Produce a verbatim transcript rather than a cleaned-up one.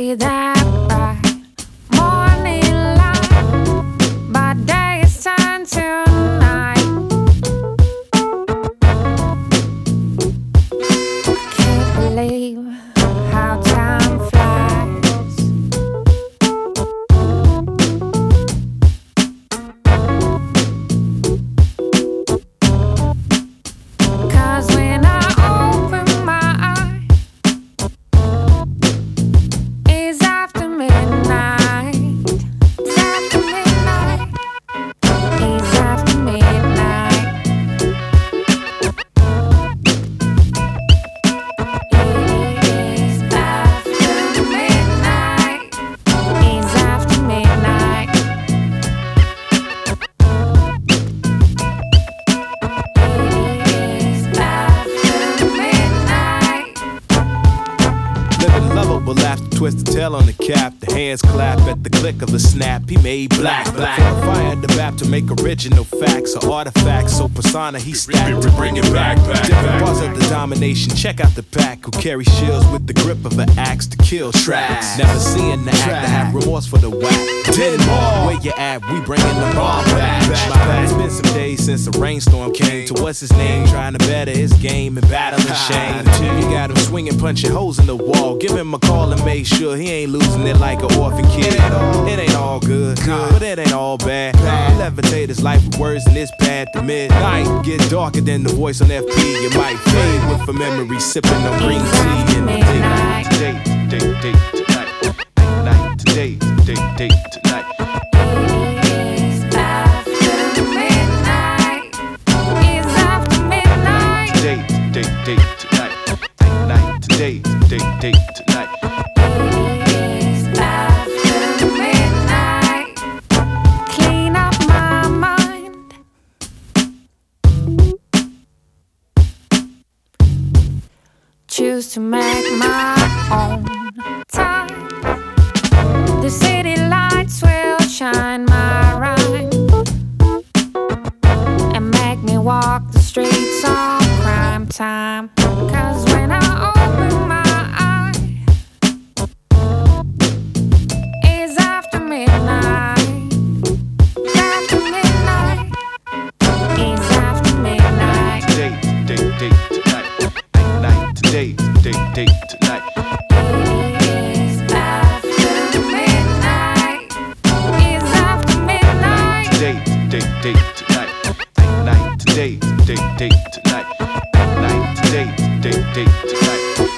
see that bright morning light, but day is turned to night. Can't believe how time flies. Cause when I open my eye, it's after midnight. It's after midnight. It's after midnight. It's after midnight. It's after midnight. It's after midnight. Living lovable after twist the tail on the cap. The hands clap at the click of a snap. He made black, black. Fire the bap to make original facts or artifacts. So persona he stacked to bring it back, back. Different bars of the domination. Check out the pack who carry shields with the grip of an axe to kill tracks. Never seeing the act to have remorse for the whack. Ten more. Where you at? We bringing the ball back. back. It's been some days since a rainstorm came to what's his name, trying to better his game and battling shame. You got him swinging, punching holes in the wall. Give him a call and make sure he ain't losing it like an orphan kid. It ain't all, it ain't all good, but it ain't all bad. Levitate his life with words and it's bad to midnight. Get darker than the voice on F P. You might fade with a memory, sipping on green tea in the day. Today, today, today, tonight. Night, today, today, today, tonight. It's after midnight. It's after midnight. Today, today, today, tonight. Night, today, today, today, tonight. It's after midnight. Clean up my mind. Choose to make my own time. The city lights will shine my rhyme and make me walk the streets on crime time. Cause when I open my eye, it's after midnight. It's after midnight. It's after midnight. Today, today, today, tonight. Night, today, today, today, tonight. It's after midnight. It's after midnight. Today, today, today, tonight. Night, today, today, today, tonight. Night, today, today, today, tonight.